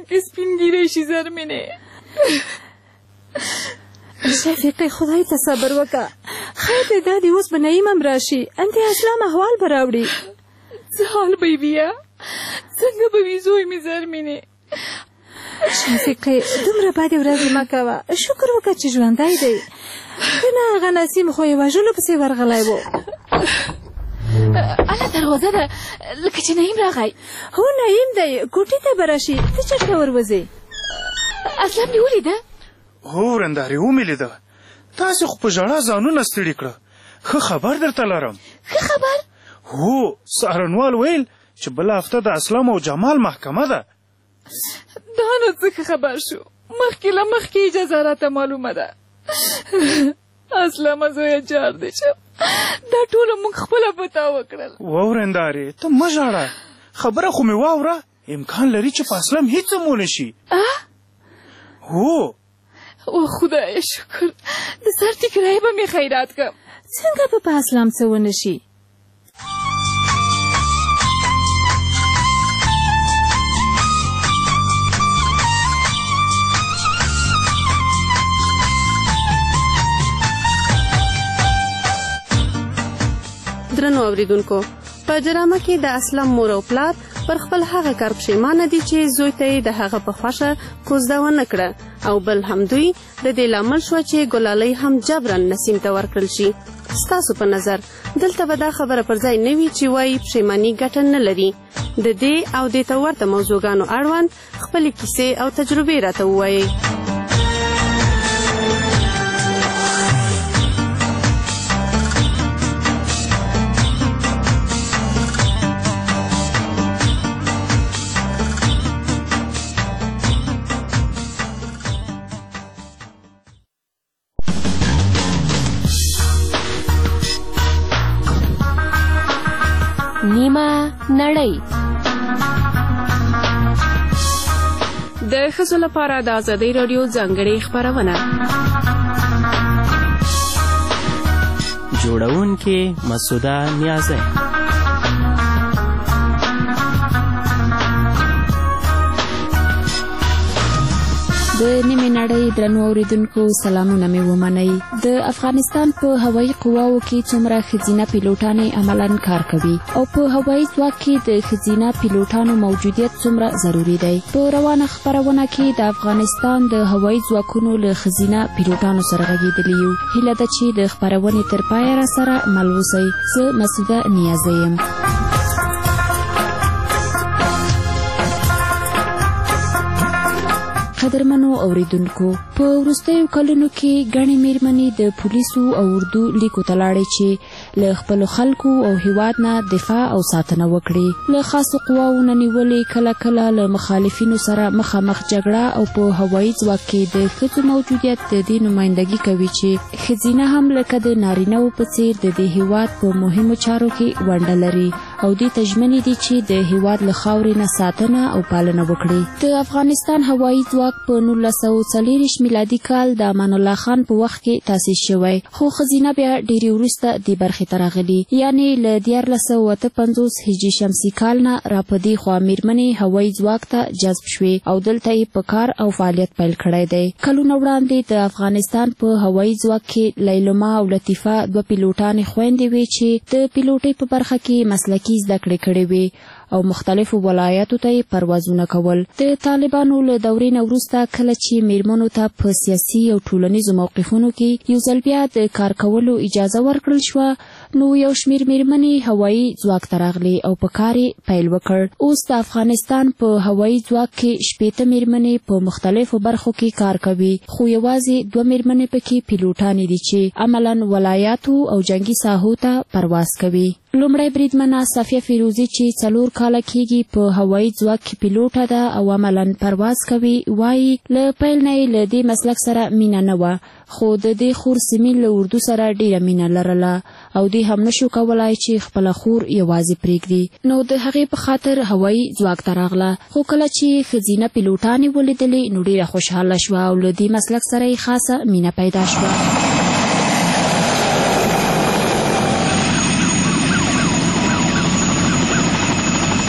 کې سپینګیری شي زرمینې. شفیقې خدای ته صبر وکړه. خیر دی دا دی اوس به نعیم هم راشي. انتې اسلام احوال به راوړي. څه حال به یې بیا؟ څنګه به وي زوی مې زرمینې؟ شفیقې دومره بدې ورځې مه کوه. شکر وکړه چې ژوندی دی. کنه هغه نسیم خو یې وژلو پسې ورغلی و. اله دروازه ده لکه چې نعیم راغی. هو نعیم دی کوټې ته به راشي. ته چېرته ورځې؟ اسلام دې ولیده؟ هو ورندارې ومې لیده. تاسې خو په ژړا ځانونه ستړي کړه. ښه خبر درته لرم. ښه خبر؟ هو څارنوال ویل چې بله هفته د اسلام او جمال محکمه ده. دا نو څه خبر شو؟ مخکې له مخکې اجازه راته معلومه ده. اسلامه زویه جار دی شم. دا ټوله موږ خپله پتا وکړل. وورندارې ته مه ژاړه. خبره خو مې واوره. امکان لري چې په اسلام هیڅ هم ونه شي. هو او خدای شکر. د سر ټیکری به مې خیرات کړم. څنګه به په اسلام څه ونه شي؟ درنو اوریدونکو، په ډرامه کې د اسلام مور او پلار پر خپل هغه کار پښیمانه دي چې زوی ته یې د هغه په خوښه کوزده ونه کړه، او بل هم دوی د دې لامل شوه چې ګلالۍ هم جبرن نسیم ته ورکړل شي. ستاسو په نظر دلته به دا خبره پر ځای نه وي چې وایي پښیماني ګټه نه لري؟ د دې او دې ته ورته موضوعګانو اړوند خپلې کیسې او تجربې راته ووایئ. نیمه نړۍ د ښځو لپاره د ازادۍ راډیو ځانګړې خپرونه. جوړونکې مسعوده نیازی. د نیمې نړۍ درنو اوریدونکو سلامونه مې ومنئ. د افغانستان په هوایي قواو کې څومره ښځینه پیلوټانې عملاً کار کوي او په هوایي ځواک کې د ښځینه پیلوټانو موجودیت څومره ضروري دی. په روانه خپرونه کې د افغانستان د هوایي ځواکونو له ښځینه پیلوټانو سره غږېدلي یو. هیله ده چې د خپرونې تر پایه راسره مل اوسئ. زه مسعوده نیازی یم. قدرمنو اوریدونکو، په وروستیو کلونو کې ګڼې میرمنې د پولیسو او اردو لیکو ته لاړې چې له خپلو خلکو او هیواد نه دفاع او ساتنه وکړي. له خاصو قواو نه نیولې کله کله له مخالفینو سره مخامخ جګړه او په هوایي ځواک کې د ښځو موجودیت د دې نمایندګي کوي چې ښځینه هم لکه د نارینه‌و په څیر د دې هیواد په مهمو چارو کې ونډه لري او دې ته ژمنې دي چې د هیواد له خاورې نه ساتنه او پالنه وکړي. د افغانستان هوایي ځواک په 1940 میلادي کال د امان الله خان په وخت کې تاسیس شوی، خو ښځینه بیا ډېرې وروسته دې برخې ته راغلي، یعنې له 1458 هجري شمسي کال نه را په دې خوا میرمنې هوایي ځواک ته جذب شوې او دلته یې په کار او فعالیت پیل کړی دی. کلونه وړاندې د افغانستان په هوایي ځواک کې لیلما او لطیفه دوه پیلوټانې خویندې وې چې د پیلوټۍ په برخه کې مسلکي زده کړې کړې وې او مختلفو ولایاتو ته یې پروازونه کول. د طالبانو له دورې نه وروسته کله چې میرمنو ته په سیاسي او ټولنیزو موقفونو کې یو ځل بیا د کار کولو اجازه ورکړل شوه، نو یو شمېر میرمنې هوایي ځواک ته راغلې او په کار یې پیل وکړ. اوس د افغانستان په هوایي ځواک کې 80 میرمنې په مختلفو برخو کې کار کوي، خو یوازې 2 میرمنې پکې پیلوټانې دي چې عملاً ولایاتو او جنگي ساحو ته پرواز کوي. لومړی بریدمنه صفیه فیروزي چې 4 کاله کېږي په هوایي ځواک کې پیلوټه ده او عملاً پرواز کوي، وایي له پیل نه یې له دې مسلک سره مینه نه وه، خو د دې خور سیمین له اردو سره ډېره مینه لرله او دې هم نشو کولای چې خپله خور یوازې پرېږدي، نو د هغې په خاطر هوایي ځواک ته راغله. خو کله چې ښځینه پیلوټانې ولیدلې نو ډېره خوشحاله شوه او له دې مسلک سره یې خاصه مینه پیدا شوه. نه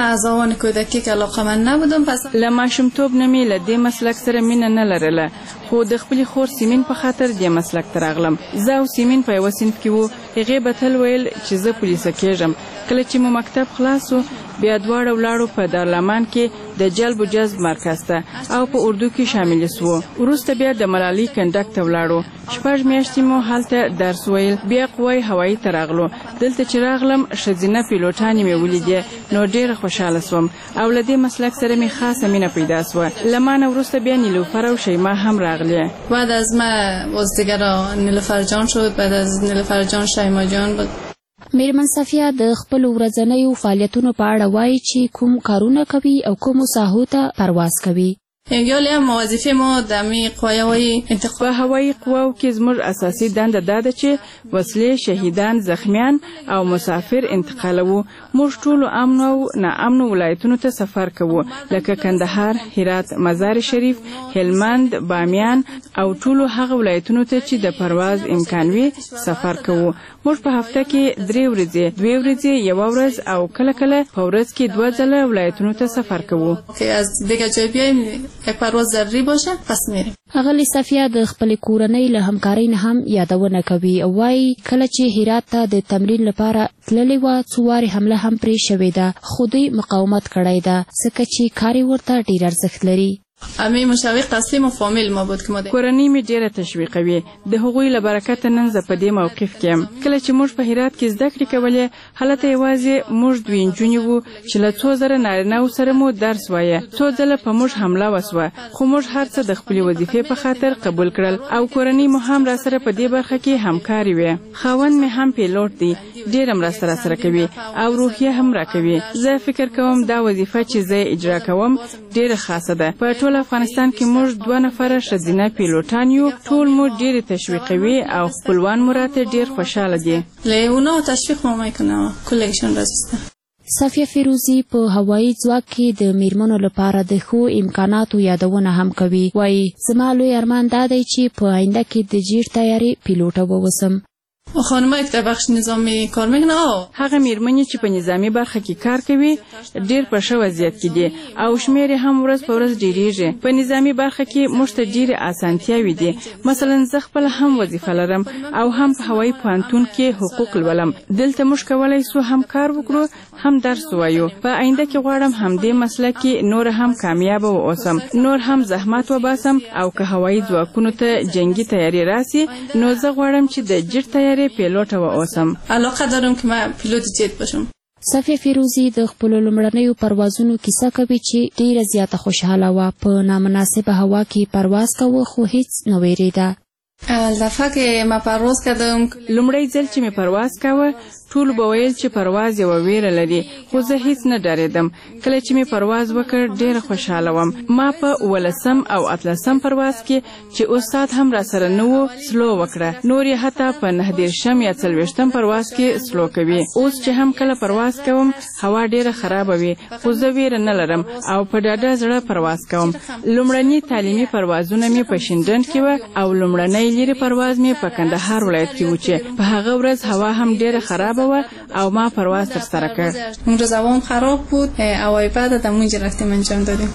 از آن کودکی که علاقه‌مند نبودم. پس له ماشومتوب نه مې له دې مسلک سره مینه نه لرله، خو د خپلې خور سیمین په خاطر دې مسلک ته راغلم. زه او سیمین په یوه صنف کې وو. هغې به تل ویل چې زه پولیسه کېږم. کله چې مو مکتب خلاص و بیا دواړه ولاړو په دارالامان کې د جلب و جذب مرکز ته او په اردو کې شامل سوو. وروسته بیا د ملالۍ کنډک ته ولاړو. 6 میاشتې مو هلته درس ویل. بیا قوای هوایي ته راغلو. دلته چې راغلم ښځینه پیلوټانې مې ولیدې نو ډېره خوشحاله سوم او له دې مسلک سره مې خاصه مینه پیدا سوه. له ما نه وروسته بیا نیلوفر او شیما هم راغلی. بعد از ما بازیگرا نیلوفر جان شد، بعد از نیلوفر جان شیما جان بود. میرمن صفیه د خپل ورځنیو فعالیتونو په اړه وایي چې کوم کارونه کوي او کومو ساحو ته پرواز کوي. یالی هم وظیفه ما دمی قوایای په هوایي قواو کې زموږ اساسي دنده دا ده چې وسلې، شهیدان، زخمیان او مسافر انتقالوو. موږ ټولو امن او ناامنو ولایتونو ته سفر کوو لکه کندهار، هرات، مزار شریف، هلمند، بامیان او ټولو هغه ولایتونو ته چې د پرواز امکان وي سفر کوو. موږ په هفته کې 3 ورځې، 2 ورځې، 1 ورځ او کله کله په ورځ کې 2 ځله ولایتونو ته سفر کوو. که از دیگه جای بیایم یک پرواز ضروری باشه پس میریم. اغلی صفیه د خپل کورنۍ له همکارۍ نه هم یادونه کوي او وايي کله چې هرات ته د تمرین لپاره تللې وه څو وارې حمله هم پرې شوې ده، خو دوی مقاومت کړی ده ځکه چې کار یې ورته ډېر ارزښت لري. امی مشوق اصلی مو فامیل ما بود که ما کورنۍ مې ډېره تشویقوي. د هغوی له برکته نن زه په دې موقف کې یم. کله چې موږ په هرات کې زده کړې کولې هلته یوازې موږ 2 نجونې وو چې له 2000 نارینه‌و سره مو درس وایه. 2 ځله په موږ حمله وسوه خو موږ هر څه د خپلې وظیفې په خاطر قبول کړل او کورنۍ مو هم راسره په دې برخه کې همکارې وې. خاوند مې هم پیلوټ دی، ډېره مرسته راسره کوي او روحیه هم راکوي. زه فکر کوم دا وظیفه چې زه اجرا کوم ډېره خاصه ده. په ټول افغانستان کې موږ 2 نفره ښځینه پیلوټان یو. ټول مو ډېرې تشویقوي او خپلوان مو راته ډېر خوشحاله دي. له اونا تشویق مو میکنه کلکشن راسته. صفیه فیروزی په هوایي ځواک کې د میرمنو لپاره د ښو امکاناتو یادونه هم کوي. وایي زما لوی ارمان دا دی چې په آینده کې د جیټ طیارې پیلوټه ووسم. خانمایی که در بخش نظامی کار میکنه هغه میرمنې چې په نظامی برخه کې کار کوي ډېر په ښه وضعیت کې دي او شمیر هم ورځ په ورځ ډېریږي. په نظامی برخه کې موږ ته ډېرې اسانتیاوې دي. مثلا زه خپل هم وظیفه لرم او هم په هوایي پوهنتون کې حقوق لولم. دلته موږ کولی سو هم کار وکړو هم درس ووایو. په آینده کې غواړم همدې مسلک کې نور هم کامیابه واوسم، نور هم زحمت وباسم او که هوایي ځواکونو ته جنگي تیاری راسي نو زه غواړم چې د جیټ تیاری پیلوټه واوسم. علاقه دارم که من پیلوت جیت باشم. صفیه فیروزی د خپلو لومړنیو پروازونو کیسه کوي چې ډېره زیاته خوشحاله وه. په نامناسبه هوا کې پرواز کوه خو هیڅ نه ویرېده. اول دفعه که ما پرواز کردم لومړی ځل چې مې پرواز کاوه ټول به ویل چې پرواز یوه ویره لري خو زه هیڅ نه ډارېدم. کله چې مې پرواز وکړ ډېره خوشحاله وم. ما په 18 او 18 پرواز کې چې استاد هم راسره نه و سلو وکړه. نور یې حتی په 19 یا 40 پرواز کې سلو کوي. اوس چې هم کله پرواز کوم هوا ډېره خرابه وي خو زه ویره نه لرم او په ډاډه زړه پرواز کوم. لومړني تعلیمي پروازونه مې په شینډن کې وه او لومړنی لرې پرواز مې په کندهار ولایت کې و چې په هغه ورځ هوا هم ډېره خرابه او ما پرواز ترسره کرد. اون روز هوام خراب بود. هوای بعد در اونجا رفتیم انجام دادیم.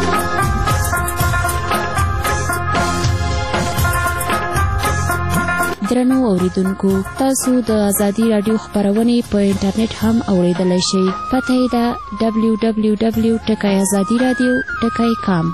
درنو اوریدونکو تاسو د ازادي رادیو خبرونه په انټرنیټ هم اوریدلای شئ. پته یې ده www.azadiradio.com.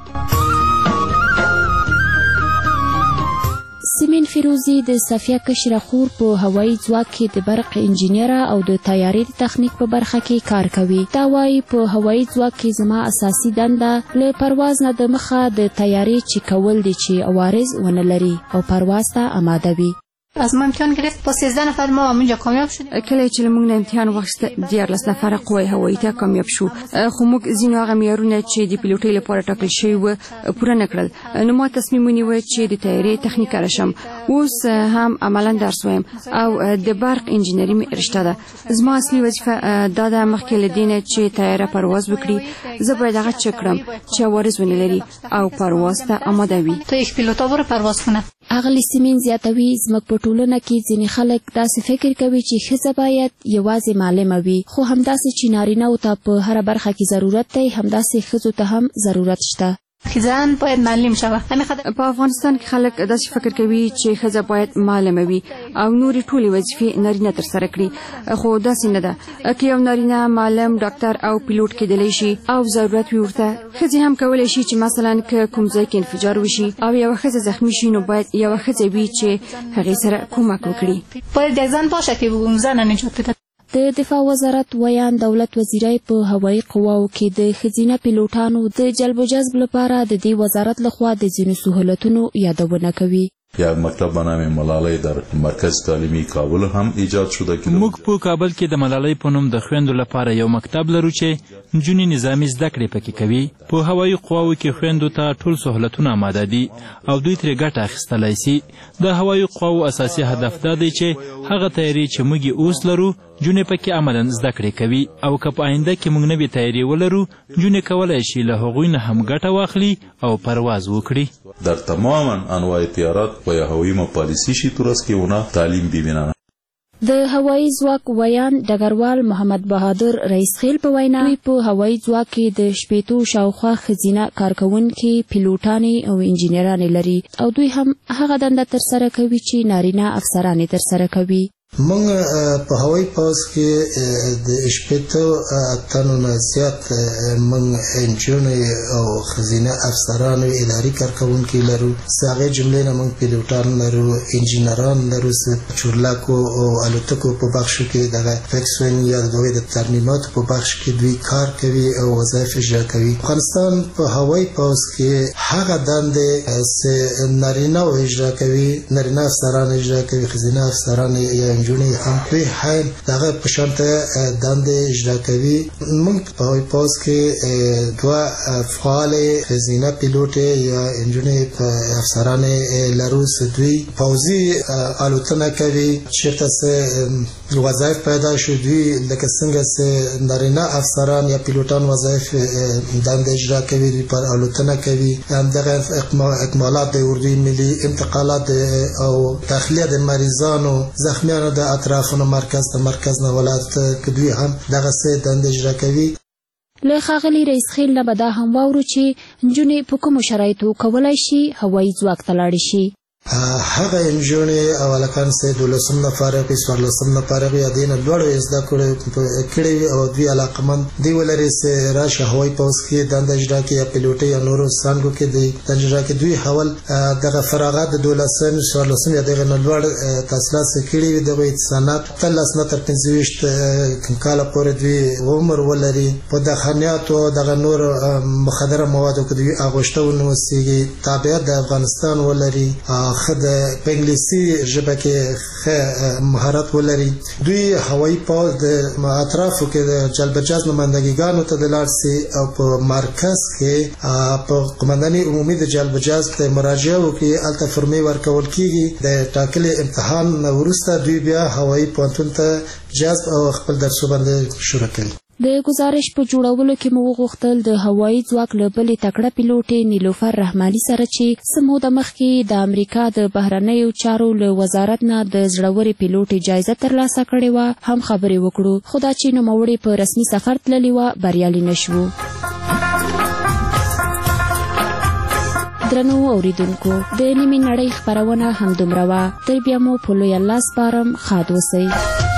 سیمین فیروزی د صفیه کشره خور په هوایي ځواک کې د برق انجینره او د طیارې د تخنیک په برخه کې کار کوي. دا وایي په هوایي ځواک کې زما اساسي دنده له پرواز نه د مخه د طیارې چیک کول دي چې عوارض ونه لري او پرواز ته آماده وي. از ما امتحان گرفت با 13 نفر ما همونجا کامیاب شدیم. کله چې موږ امتحان واخیست 14 نفر قوای هوایي ته کامیاب شو خو موږ ځینو هغه معیارونه چې د پیلوټۍ لپاره ټاکل شوي وو پوره نه کړل. نو ما تصمیم ونیو چې د طیارې تخنیکر شم. اوس هم عملاً درس وایم او د برق انجینری مې رشته ده. زما اصلي وظیفه دا ده مخکې له دې نه چې طیاره پرواز وکړي زه باید هغه چک کړم چې عوارض ونه لري او پرواز ته آماده وي. تو یک پیلوتا برو پرواز کنه. اغلی سیمین زیاتوي زموږ په ټولنه کې ځینې خلک داسې فکر کوي چې ښځه باید یوازې معلمه وي، خو همداسې چې نارینه‌و ته په هره برخه کې ضرورت دی، همداسې ښځو ته هم ضرورت شته. زن باید معلم شوه. په افغانستان کې خلک داسې فکر کوي چې ښځه باید معلمه وي او نورې ټولې وظیفې نارینه ترسره کړي، خو داسې نه ده. که یو نارینه معلم، ډاکټر او پیلوټ کېدلی شي او ضرورت وي ورته، ښځې هم کولی شي چې مثلا که کوم ځای کې انفجار وشي او یوه ښځه زخمي شي، نو باید یوه ښځه وي چې هغې سره کومک وکړي. باید یک زن باشه که اون زن نجات بده. د دفاع وزارت ویان دولت وزیرای په هوایي قواو کې د ښځینه پیلوټانو د جلب و جذب لپاره د دې وزارت لخوا د ځینو سهولتونو یادونه کوي. یک مکتب به نام ملالۍ در مرکز تعلیمی کابل هم ایجاد شده که موږ په کابل کې د ملالۍ په نوم د خویندو لپاره یو مکتب لرو چې نجونې نظامي زده کړې پکې کوي. په هوایي قواو کې خویندو ته ټول سهولتونه آماده دي او دوی ترې ګټه اخیستلی سي. د هوایي قواو اساسي هدف دا دی چې هغه تیاري چې موږ اوس لرو جونې پکې عملاً زده کړې کوي، او که په آینده کې موږ نوې تیاري ولرو، جونې کولی شي له هغوی نه هم ګټه واخلي او پرواز وکړي. در تماما انواع تیارات باید هوایی ما پالیسی شي ترست که اونا تعلیم ببینن. د هوایي ځواک ویان ډګروال محمد بهادر رئیس خیل په وینا دوی په هوایي ځواک کې د 80 شاوخوا ښځینه کارکوونکي پیلوټانې او انجینرانې لري او دوی هم هغه دنده ترسره کوي چې نارینه افسرانې ترسره کوي. موږ په هوایي پوځ کې د 80 تنو نه زیات موږ انجینران او ښځینه افسران او اداري کارکوونکي لرو. هغې جملې نه موږ پیلوټان لرو، انجینران لرو، چورلکو او الوتکو په بخشو کې دغه فکسوین یا د ترمیماتو په بخش کې دوی کار کوي او وظایف اجرا کوي. افغانستان په هوایي پوځ کې هغه دندې چې نارینه اجرا کوي، نارینه افسران اجرا کوي، ښځینه افسران یا جوړې هم دوی هم دغه په شانته دندې اجرا کوي. موږ په هوایي پوځ کې دوه فعال ښځینه پیلوټ یا انجینر افسران لرو چې دوی پوځي الوتنه کوي. چېرته چې وظایف پیدا شو دوی لکه څنګه چې نارینه افسران یا پیلوټان وظایف دندې اجرا کوي، دوی پر الوتنه کوي. همدغه اکمالات د اردوی ملي انتقالات او تخلیه د مریضانو زخمیانو د اطرافونو مرکز ته مرکز نه ولایت کې دوی هم دغه څه دندې اجرا کوي. له ښاغلي رئیس خیل نه به دا هم واورو چې نجونې په کومو شرایطو کولی شي هوایي ځواک ته لاړې شي. هغه انجونې او هلکان چې 12 نه فارغ وي، 14 نه فارغ وي، دې نه لوړ زده کړې وي او دوی علاقمند دی ولري چې راشه هوایي پوځ کې دنده اجرا کړي یا پیلوټي یا نورو څانګو کې دی دنده اجرا کړي. دوی حول دغه فراغت 12 نه 14 یا دغه نه لوړ تحصیلات کړي وي، دغه سند 13 نه تر 25 کاله پورې دوی عمر ولري. په دخانیاتو دغه نور مخدره موادو کې دوی اغوشته ونوسیږي، تابعیت د افغانستان ولري، خد په انګلیسي ژبه کې مهارت ولري. دوی هوایي پوځ د اطرافو کې د جلب جذب نمائندګانو ته د لاړ سي او په مرکز کې په قومنداني عمومي د جلب جذب ته مراجعه وکړي. الته فرمې ورکول کیږي. د ټاکلي امتحان وروسته دوی بیا هوایي پوهنتون ته جذب او خپل درسونه باندې شروع کوي. د گزارش په جوړولو کې مو وغوښتل د هوایي ځواک له بلې تکړه پیلوټې نیلوفر رحماني سره چې څه موده مخکې د امریکا د بهرنیو چارو له وزارت نه د زړورې پیلوټې جایزه ترلاسه کړې وه هم خبرې وکړو، خو دا چې نوموړې په رسمي سفر تللې وه بریالي نه شوو. درنو اوریدونکو، د نیمې نړۍ خپرونه همدومره وه. تر بیا مو په لوی الله سپارم، ښاد اوسئ.